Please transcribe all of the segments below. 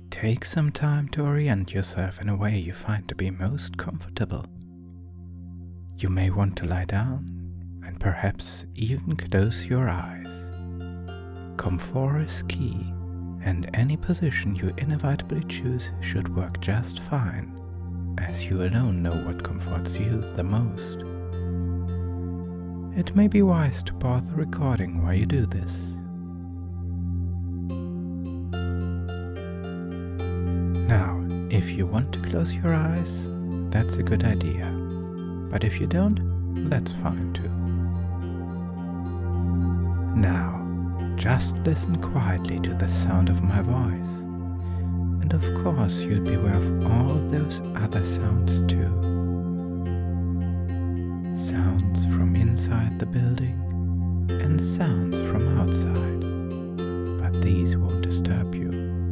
Take some time to orient yourself in a way you find to be most comfortable. You may want to lie down and perhaps even close your eyes. Comfort is key, and any position you inevitably choose should work just fine, as you alone know what comforts you the most. It may be wise to pause the recording while you do this. Now, if you want to close your eyes, that's a good idea. But if you don't, that's fine too. Now, just listen quietly to the sound of my voice. And of course, you'll be aware of all those other sounds too. Sounds from inside the building and sounds from outside. But these won't disturb you.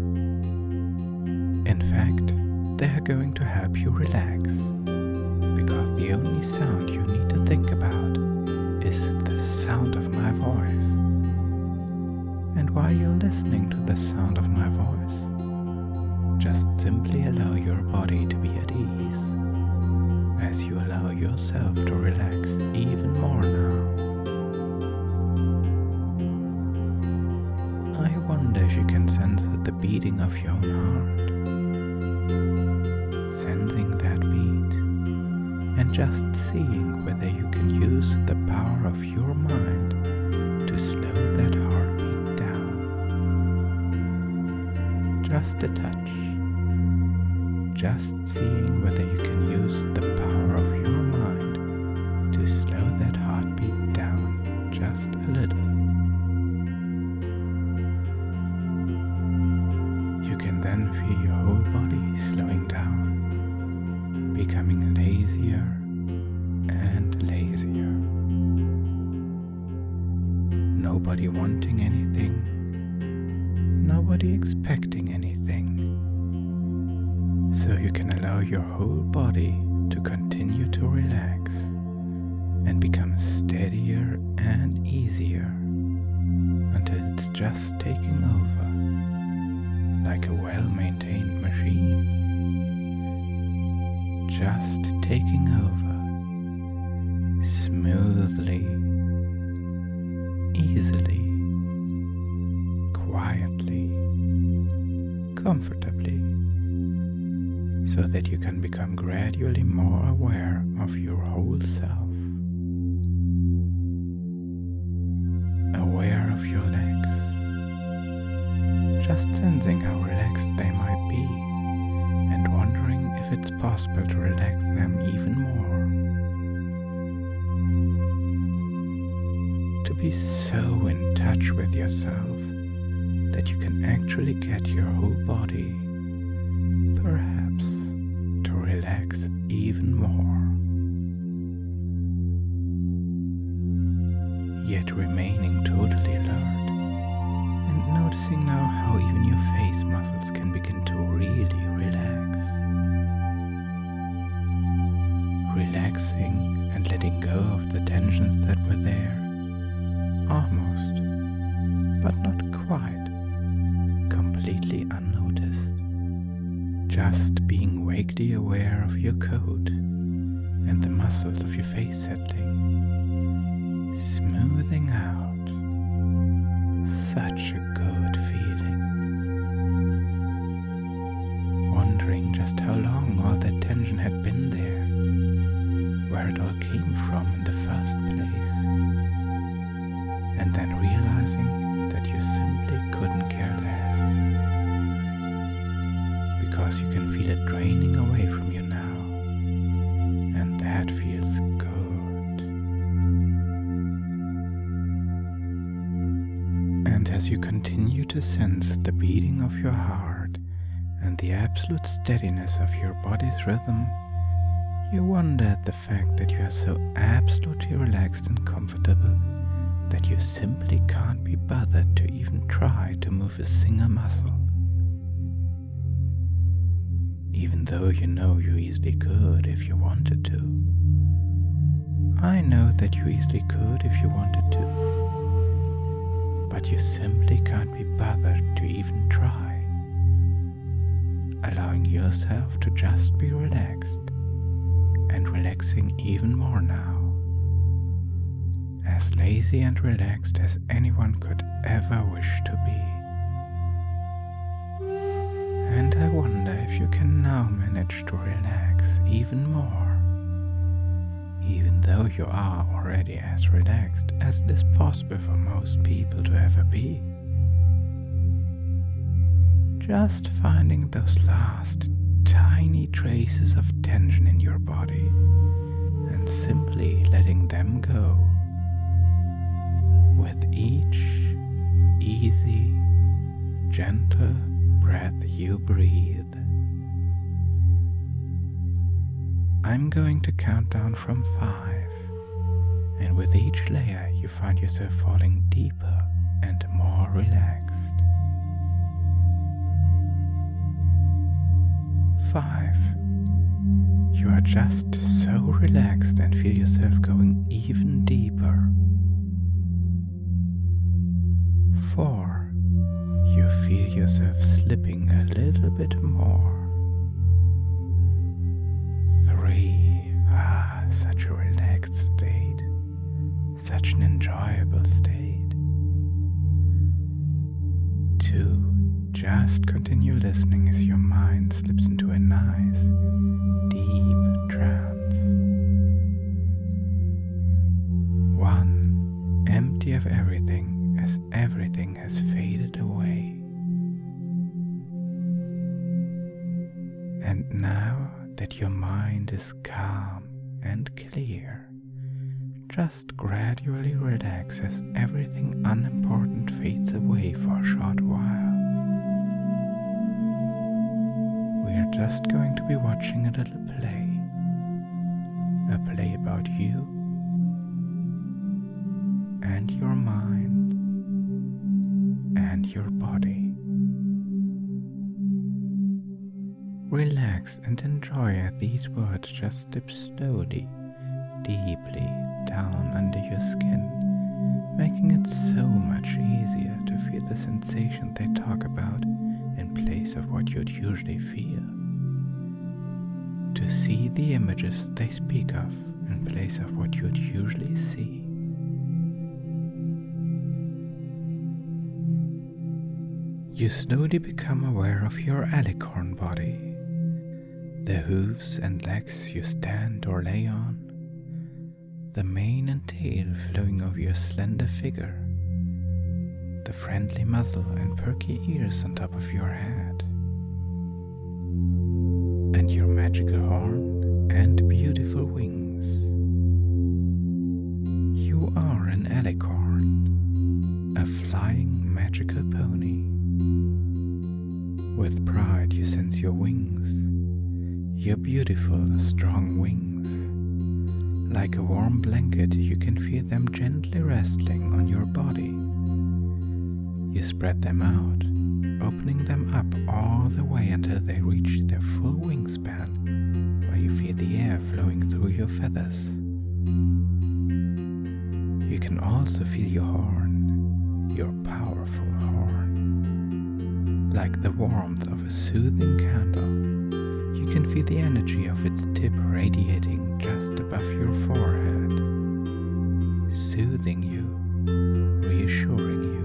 In fact, they're going to help you relax, because the only sound you need to think about is the sound of my voice. And while you're listening to the sound of my voice, just simply allow your body to be at ease, as you allow yourself to relax even more now. I wonder if you can sense the beating of your own heart. Sensing that beat, and just seeing whether you can use the power of your mind to slow that heartbeat down. Just a touch. Just seeing whether you can use the power of your mind to slow that heartbeat down just a little. You can then feel your whole body slowing down, becoming lazier and lazier. Nobody wanting anything, nobody expecting anything. So you can allow your whole body to continue to relax and become steadier and easier until it's just taking over, like a well-maintained machine. Just taking over, smoothly, easily, quietly, comfortably, so that you can become gradually more aware of your whole self. Aware of your legs, just sensing how relaxed they might be, and wondering if it's possible to relax them even more. To be so in touch with yourself that you can actually get your whole body, perhaps, to relax even more. Yet remaining totally alert, and noticing now how even your face muscles can begin to really relax. Relaxing and letting go of the tensions that were there, almost, but not quite, completely unnoticed. Just being vaguely aware of your coat and the muscles of your face settling, smoothing out. Such a good feeling. Wondering just how long all that tension had been there, where it all came from in the first place, and then realizing that you simply couldn't care less, because you can feel it draining away from you now, and that feels good. And as you continue to sense the beating of your heart and the absolute steadiness of your body's rhythm, you wonder at the fact that you are so absolutely relaxed and comfortable that you simply can't be bothered to even try to move a single muscle. Even though you know you easily could if you wanted to. I know that you easily could if you wanted to. But you simply can't be bothered to even try. allowing yourself to just be relaxed and relaxing even more now. As lazy and relaxed as anyone could ever wish to be. And I wonder if you can now manage to relax even more, even though you are already as relaxed as it is possible for most people to ever be. Just finding those last tiny traces of tension in your body and simply letting them go. With each easy, gentle breath you breathe. I'm going to count down from 5, and with each layer you find yourself falling deeper and more relaxed. 5. You are just so relaxed and feel yourself going even deeper. 4. You feel yourself slipping a little bit more. 3. Such a relaxed state. Such an enjoyable state. 2. Just continue listening as your mind slips into a nice, deep trance. 1. Empty of everything as everything has faded away. And now that your mind is calm and clear, just gradually relax as everything unimportant fades away for a short while. We are just going to be watching a little play. A play about you and your mind and your body. Relax and enjoy as these words just slip slowly, deeply down under your skin, making it so much easier to feel the sensation they talk about in place of what you'd usually feel. To see the images they speak of in place of what you'd usually see. You slowly become aware of your alicorn body, the hooves and legs you stand or lay on, the mane and tail flowing over your slender figure, the friendly muzzle and perky ears on top of your head, and your magical horn and beautiful wings. You are an alicorn, a flying magical pony. With pride you sense your wings, your beautiful, strong wings. Like a warm blanket, you can feel them gently resting on your body. You spread them out, opening them up all the way until they reach their full wingspan, where you feel the air flowing through your feathers. You can also feel your horn, your powerful horn. Like the warmth of a soothing candle, you can feel the energy of its tip radiating just above your forehead, soothing you, reassuring you.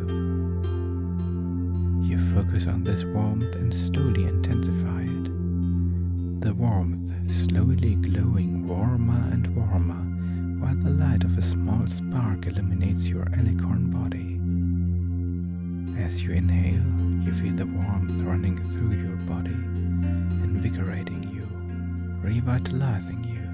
You focus on this warmth and slowly intensify it. The warmth slowly glowing warmer and warmer, while the light of a small spark illuminates your alicorn body. As you inhale, you feel the warmth running through your body, invigorating you, revitalizing you.